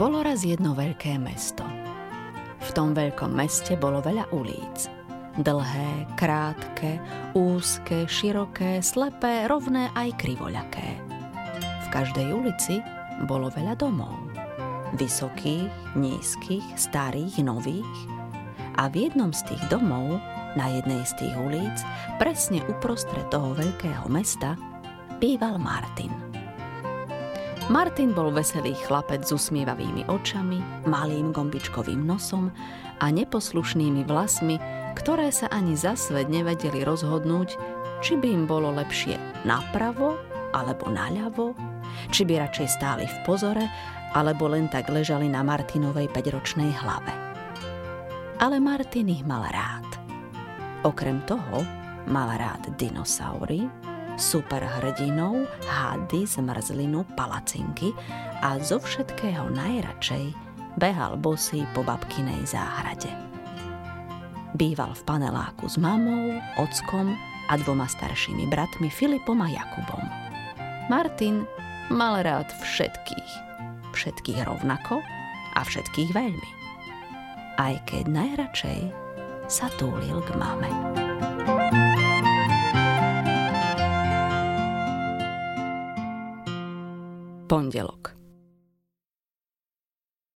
Bolo raz jedno veľké mesto. V tom veľkom meste bolo veľa ulic. Dlhé, krátke, úzke, široké, slepé, rovné aj krivoľaké. V každej ulici bolo veľa domov. Vysokých, nízkych, starých, nových. A v jednom z tých domov, na jednej z tých ulic, presne uprostred toho veľkého mesta, býval Martin. Martin bol veselý chlapec s usmievavými očami, malým gombičkovým nosom a neposlušnými vlasmi, ktoré sa ani za svet nevedeli rozhodnúť, či by im bolo lepšie napravo alebo naľavo, či by radšej stáli v pozore, alebo len tak ležali na Martinovej 5-ročnej hlave. Ale Martin ich mal rád. Okrem toho mal rád dinosaury, superhrdinov, hady, zmrzlinu, palacinky a zo všetkého najradšej behal bosý po babkinej záhrade. Býval v paneláku s mamou, ockom a 2 staršími bratmi Filipom a Jakubom. Martin mal rád všetkých rovnako a všetkých veľmi. Aj keď najradšej sa túlil k mame. Pondelok.